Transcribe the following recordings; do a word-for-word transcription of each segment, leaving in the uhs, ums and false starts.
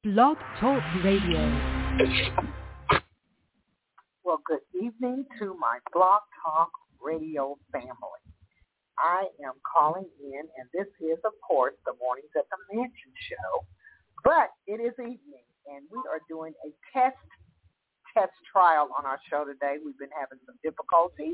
Blog Talk Radio. Well, good evening to my Blog Talk Radio family. I am calling in, and this is, of course, the Mornings at the Mansion show, but it is evening, and we are doing a test test trial on our show today. We've been having some difficulties,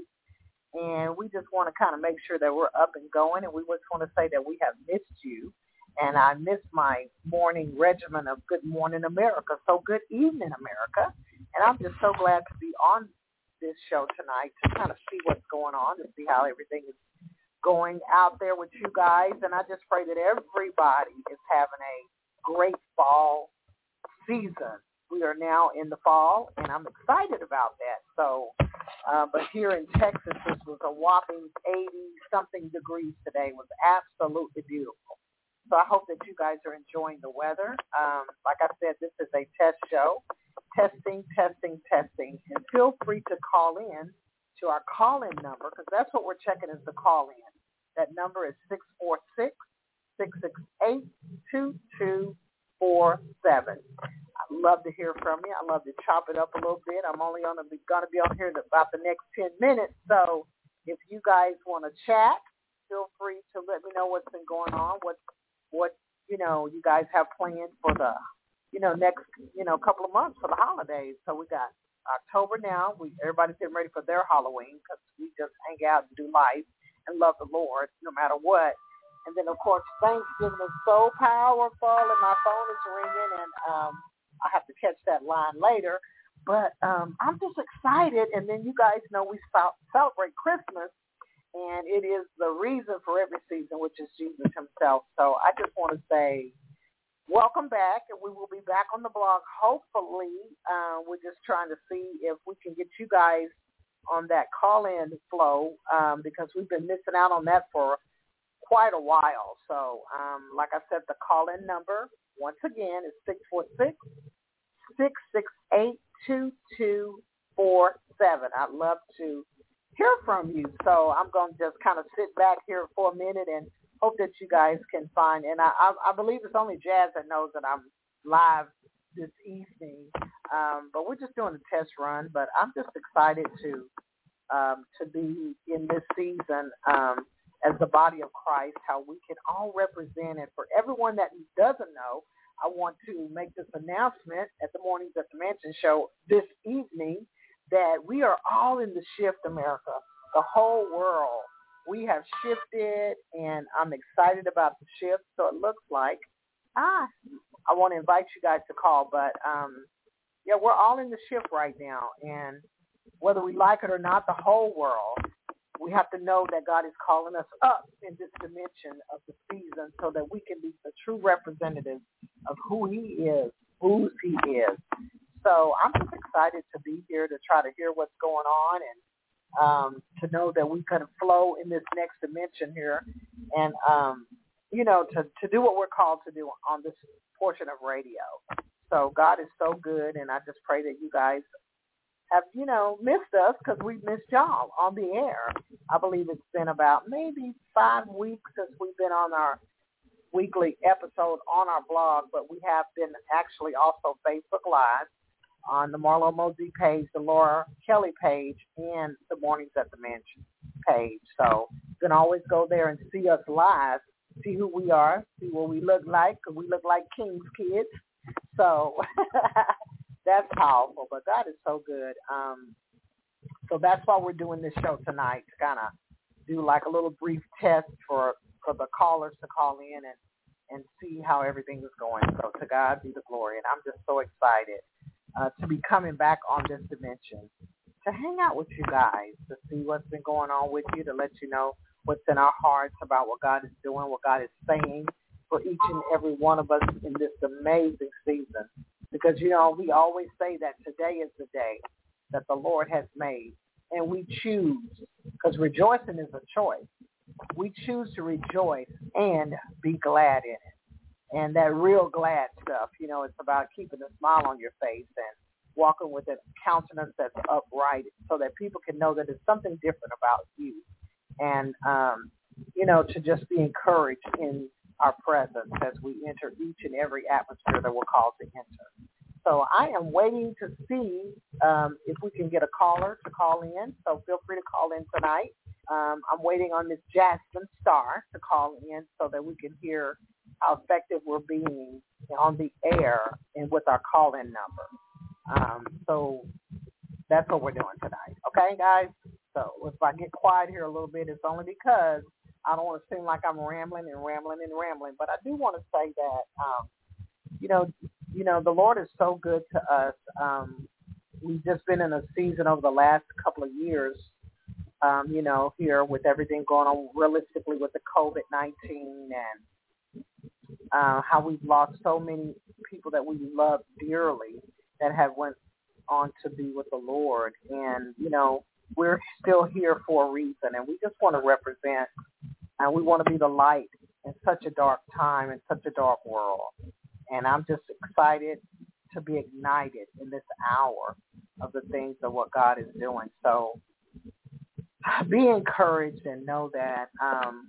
and we just want to kind of make sure that we're up and going, and we just want to say that we have missed you. And I miss my morning regimen of Good Morning America. So good evening, America. And I'm just so glad to be on this show tonight to kind of see what's going on and see how everything is going out there with you guys. And I just pray that everybody is having a great fall season. We are now in the fall, and I'm excited about that. So, uh, but here in Texas, this was a whopping eighty-something degrees today. It was absolutely beautiful. So I hope that you guys are enjoying the weather. Um, like I said, this is a test show. Testing, testing, testing. And feel free to call in to our call-in number, because that's what we're checking is the call-in. That number is six four six, six six eight, two two four seven. I'd love to hear from you. I'd love to chop it up a little bit. I'm only going to be, going to be on here in about the next ten minutes. So if you guys want to chat, feel free to let me know what's been going on, what's what, you know, you guys have planned for the, you know, next, you know, couple of months for the holidays. So we got October now. We Everybody's getting ready for their Halloween because we just hang out and do life and love the Lord no matter what. And then, of course, Thanksgiving is so powerful, and my phone is ringing, and um, I have to catch that line later. But um, I'm just excited. And then you guys know we celebrate Christmas. And it is the reason for every season, which is Jesus himself. So I just want to say welcome back, and we will be back on the blog. Hopefully, uh, we're just trying to see if we can get you guys on that call-in flow um, because we've been missing out on that for quite a while. So um, like I said, the call-in number, once again, is six four six, six six eight, two two four seven. I'd love to hear from you. So I'm going to just kind of sit back here for a minute and hope that you guys can find. And I, I, I believe it's only Jazz that knows that I'm live this evening. Um, but we're just doing a test run. But I'm just excited to um, to be in this season um, as the body of Christ, how we can all represent it. For everyone that doesn't know, I want to make this announcement at the Mornings at the Mansion show this evening, that we are all in the shift, America, the whole world. We have shifted, and I'm excited about the shift. So it looks like, ah, I want to invite you guys to call, but um, yeah, we're all in the shift right now. And whether we like it or not, the whole world, we have to know that God is calling us up in this dimension of the season so that we can be the true representatives of who he is, whose he is. So I'm just excited to be here to try to hear what's going on and um, to know that we can flow in this next dimension here and, um, you know, to, to do what we're called to do on this portion of radio. So God is so good, and I just pray that you guys have, you know, missed us because we missed y'all on the air. I believe it's been about maybe five weeks since we've been on our weekly episode on our blog, but we have been actually also Facebook Live on the Marlo Mosey page, the Laura Kelly page, and the Mornings at the Mansion page. So you can always go there and see us live, see who we are, see what we look like, because we look like King's kids. So that's powerful, but God is so good. Um, so that's why we're doing this show tonight, to kind of do like a little brief test for, for the callers to call in and, and see how everything is going. So to God be the glory, and I'm just so excited Uh, to be coming back on this dimension, to hang out with you guys, to see what's been going on with you, to let you know what's in our hearts about what God is doing, what God is saying for each and every one of us in this amazing season. Because, you know, we always say that today is the day that the Lord has made, and we choose, because rejoicing is a choice. We choose to rejoice and be glad in it. And that real glad stuff, you know, it's about keeping a smile on your face and walking with a countenance that's upright so that people can know that it's something different about you. And, um, you know, to just be encouraged in our presence as we enter each and every atmosphere that we're called to enter. So I am waiting to see um, if we can get a caller to call in. So feel free to call in tonight. Um, I'm waiting on Miss Jasmine Starr to call in so that we can hear how effective we're being on the air and with our call-in number. Um, so that's what we're doing tonight. Okay, guys? So if I get quiet here a little bit, it's only because I don't want to seem like I'm rambling and rambling and rambling. But I do want to say that, um, you know, you know, the Lord is so good to us. Um, we've just been in a season over the last couple of years, um, you know, here with everything going on realistically with the covid nineteen and uh, how we've lost so many people that we love dearly that have went on to be with the Lord. And, you know, we're still here for a reason, and we just want to represent, and we want to be the light in such a dark time, in such a dark world. And I'm just excited to be ignited in this hour of the things of what God is doing. So be encouraged and know that um,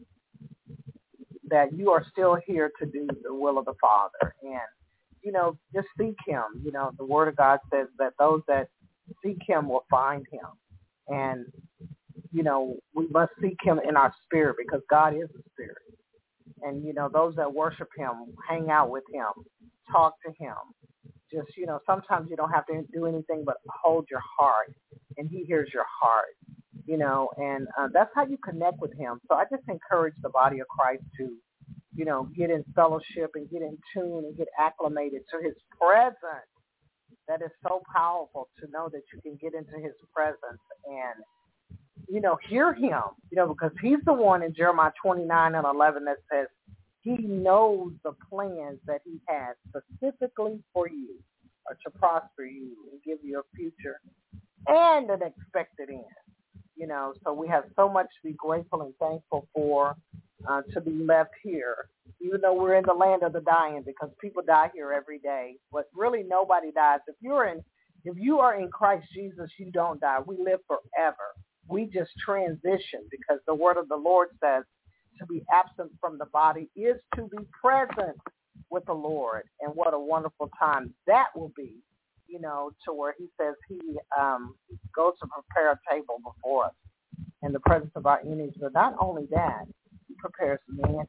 that you are still here to do the will of the Father. And, you know, just seek him. You know, the Word of God says that those that seek him will find him. And, you know, we must seek him in our spirit because God is a spirit. And, you know, those that worship him, hang out with him, talk to him. Just, you know, sometimes you don't have to do anything but hold your heart, and he hears your heart, you know, and uh, that's how you connect with him. So I just encourage the body of Christ to, you know, get in fellowship and get in tune and get acclimated to his presence. That is so powerful to know that you can get into his presence and, you know, hear him, you know, because he's the one in Jeremiah twenty-nine and eleven that says he knows the plans that he has specifically for you or to prosper you and give you a future and an expected end, you know. So we have so much to be grateful and thankful for uh, to be left here, even though we're in the land of the dying, because people die here every day. But really nobody dies. If you're in, if you are in Christ Jesus, you don't die. We live forever. We just transition because the word of the Lord says to be absent from the body is to be present with the Lord. And what a wonderful time that will be, you know, to where he says he um, goes to prepare a table before us in the presence of our enemies. But not only that, he prepares mansions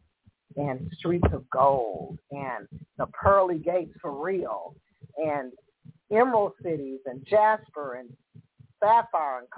and streets of gold and the pearly gates for real and emerald cities and jasper and sapphire and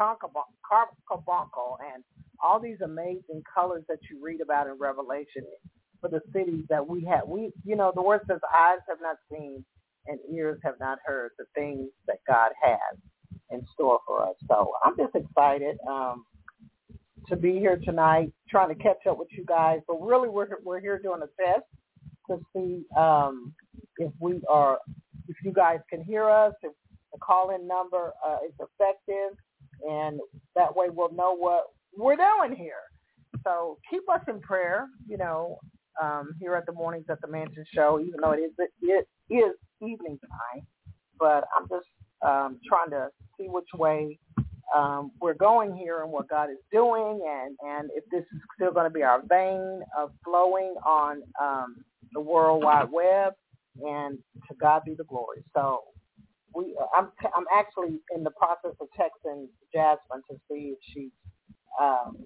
carbuncle and all these amazing colors that you read about in Revelation for the cities that we have. We, you know, the word says eyes have not seen and ears have not heard the things that God has in store for us. So I'm just excited um, to be here tonight, trying to catch up with you guys. But really, we're we're here doing a test to see um, if we are, if you guys can hear us, if the call-in number uh, is effective, and that way we'll know what we're doing here. So keep us in prayer, you know, um, here at the Mornings at the Mansion show, even though it is it is evening time. But I'm just um, trying to see which way um, we're going here and what God is doing, and, and if this is still going to be our vein of flowing on um, the World Wide Web, and to God be the glory. So we, I'm, I'm actually in the process of texting Jasmine to see if she's um,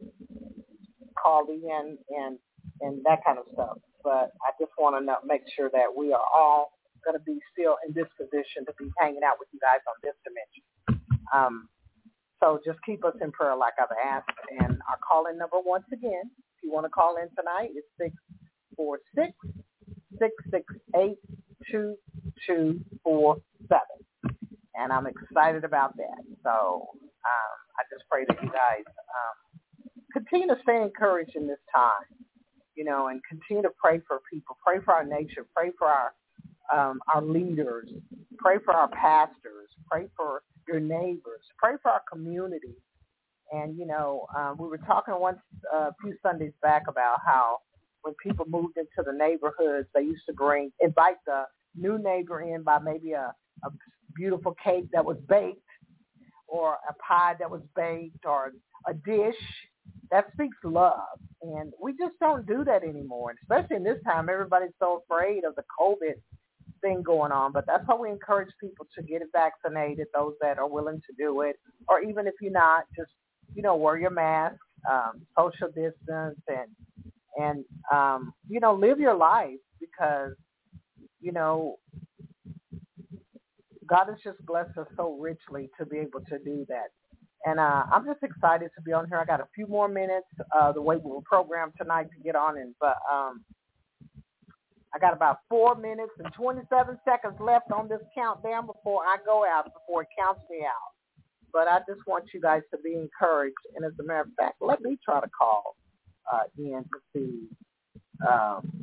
called in and and that kind of stuff. But I just want to know, make sure that we are all going to be still in this position to be hanging out with you guys on this dimension. Um, so just keep us in prayer like I've asked. And our call-in number, once again, if you want to call in tonight, is six four six, six six eight, two two four seven. And I'm excited about that. So um, I just pray that you guys um, continue to stay encouraged in this time, you know, and continue to pray for people, pray for our nation, pray for our um, our leaders, pray for our pastors, pray for your neighbors, pray for our community. And, you know, um, we were talking once uh, a few Sundays back about how when people moved into the neighborhoods, they used to bring, invite the new neighbor in by maybe a, a beautiful cake that was baked or a pie that was baked or a dish. That speaks love. And we just don't do that anymore, especially in this time. Everybody's so afraid of the COVID thing going on. But that's why we encourage people to get vaccinated, those that are willing to do it. Or even if you're not, just, you know, wear your mask, um, social distance, and, and um, you know, live your life because, you know, God has just blessed us so richly to be able to do that. And uh, I'm just excited to be on here. I got a few more minutes, uh, the way we were programmed tonight to get on, and but um, I got about four minutes and twenty-seven seconds left on this countdown before I go out, before it counts me out. But I just want you guys to be encouraged. And as a matter of fact, let me try to call uh, in to see um,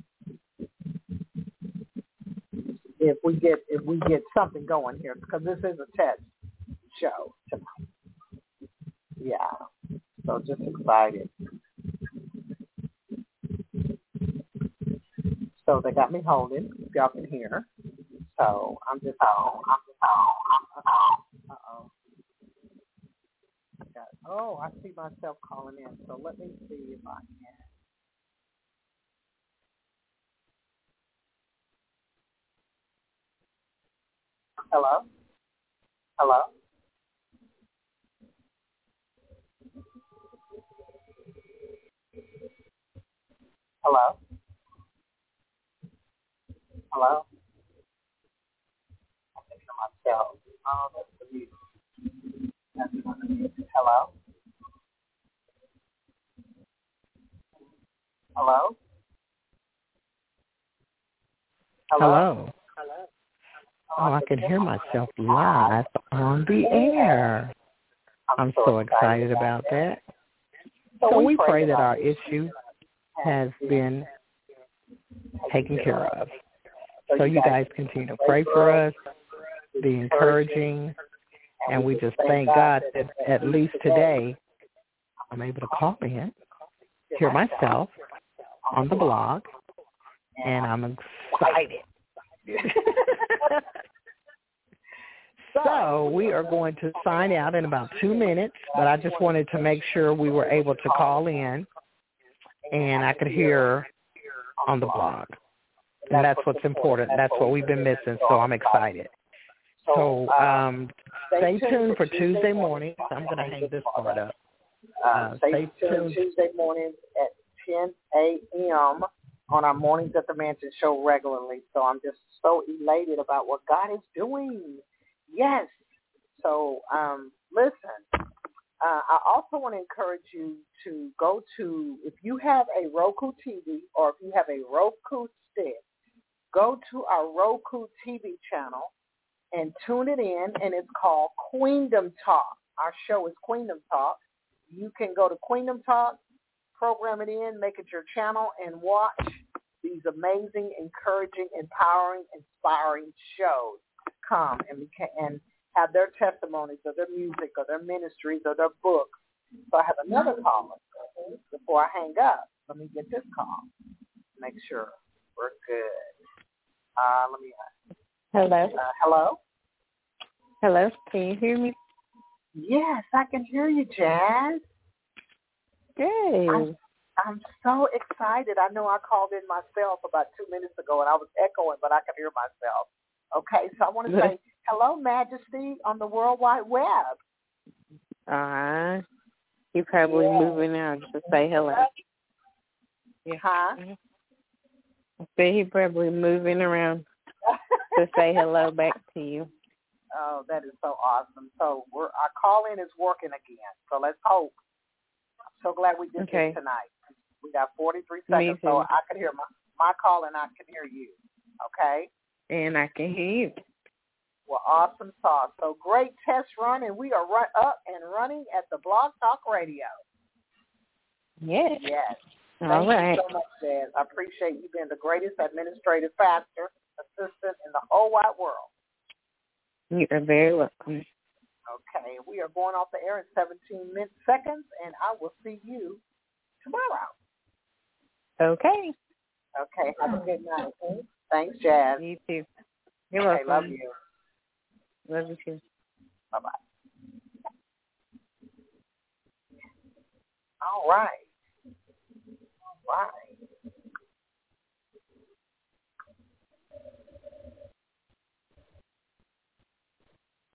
if we get if we get something going here, because this is a test show tonight. Yeah, so just excited. So they got me holding, if y'all can hear. So I'm just, oh, I'm just, oh, uh-oh. I got, oh, I see myself calling in. So let me see if I can. Hello? Hello? Hello? Hello? I think for myself. Oh, that's the music. That's the music. Hello? Hello? Hello? Hello. Hello? Oh, I can hear myself live on the air. I'm so excited about that. So we pray that our issue has been taken care of. So you guys continue to pray for us, be encouraging, and we just thank God that at least today I'm able to call in, hear myself on the blog, and I'm excited. So we are going to sign out in about two minutes, but I just wanted to make sure we were able to call in and I could hear on the blog. And that's what's important. That's what we've been missing, so I'm excited. So um, stay tuned for Tuesday morning. I'm going to hang this part up. Uh, stay tuned Tuesday morning at ten a.m. on our Mornings at the Mansion show regularly. So I'm just so elated about what God is doing. Yes. So um, listen, uh, I also want to encourage you to go to, if you have a Roku T V or if you have a Roku stick, go to our Roku T V channel and tune it in, and it's called Queendom Talk. Our show is Queendom Talk. You can go to Queendom Talk, program it in, make it your channel, and watch these amazing, encouraging, empowering, inspiring shows come and beca- and have their testimonies or their music or their ministries or their books. So I have another caller before I hang up. Let me get this call. Make sure we're good. Uh, let me. Hello. Uh, hello. Hello. Can you hear me? Yes, I can hear you, Jazz. Good. I'm, I'm so excited. I know I called in myself about two minutes ago, and I was echoing, but I could hear myself. Okay, so I want to say hello, Majesty, on the World Wide Web. Uh, you're probably yeah. moving out to say hello. Yeah. Huh? I said he's probably moving around to say hello back to you. Oh, that is so awesome. So we're, our call-in is working again, so let's hope. I'm so glad we did okay. this tonight. We got forty-three seconds, so I can hear my, my call and I can hear you, okay? And I can hear you. Well, awesome sauce. So great test run, and we are run up and running at the Blog Talk Radio. Yes. Yes. All Thank right. you so much, Jazz. I appreciate you being the greatest administrative faster assistant in the whole wide world. You're very welcome. Okay, we are going off the air in seventeen minutes, seconds, and I will see you tomorrow. Okay. Okay, have a good night. Okay? Thanks, Jazz. You too. You're okay, welcome. love you. Love you too. Bye-bye. All right. right.